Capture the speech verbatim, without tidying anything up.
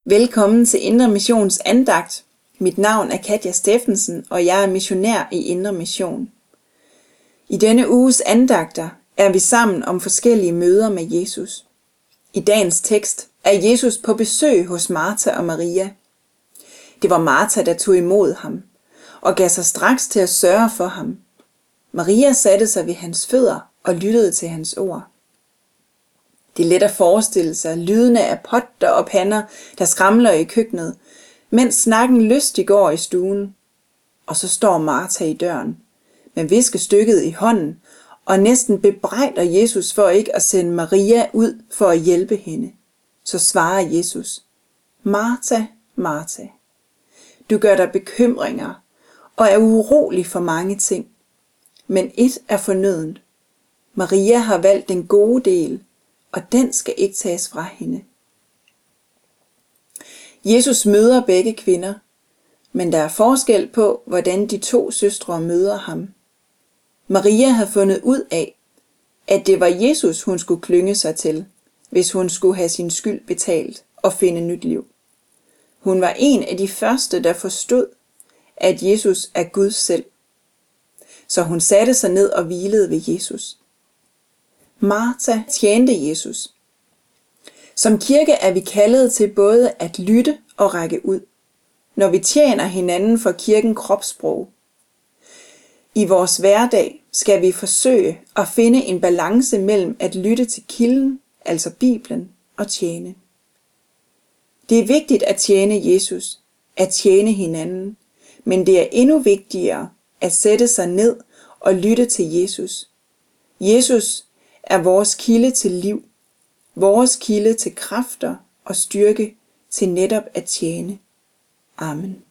Velkommen til Indre Missions andagt. Mit navn er Katja Steffensen, og jeg er missionær i Indre Mission. I denne uges andagter er vi sammen om forskellige møder med Jesus. I dagens tekst er Jesus på besøg hos Martha og Maria. Det var Martha, der tog imod ham og gav sig straks til at sørge for ham. Maria satte sig ved hans fødder og lyttede til hans ord. Det er let at forestille sig lydene af potter og pander, der skramler i køkkenet, mens snakken lystig går i stuen. Og så står Martha i døren, med viskestykket i hånden, og næsten bebrejder Jesus for ikke at sende Maria ud for at hjælpe hende. Så svarer Jesus: Martha, Martha, du gør dig bekymringer og er urolig for mange ting. Men ét er fornødent. Maria har valgt den gode del, og den skal ikke tages fra hende. Jesus møder begge kvinder, men der er forskel på, hvordan de to søstre møder ham. Maria havde fundet ud af, at det var Jesus, hun skulle klynge sig til, hvis hun skulle have sin skyld betalt og finde nyt liv. Hun var en af de første, der forstod, at Jesus er Gud selv. Så hun satte sig ned og hvilede ved Jesus. Martha tjente Jesus. Som kirke er vi kaldet til både at lytte og række ud, når vi tjener hinanden for kirken kropssprog. I vores hverdag skal vi forsøge at finde en balance mellem at lytte til kilden, altså Bibelen, og tjene. Det er vigtigt at tjene Jesus, at tjene hinanden, men det er endnu vigtigere at sætte sig ned og lytte til Jesus. Jesus er vores kilde til liv, vores kilde til kræfter og styrke til netop at tjene. Amen.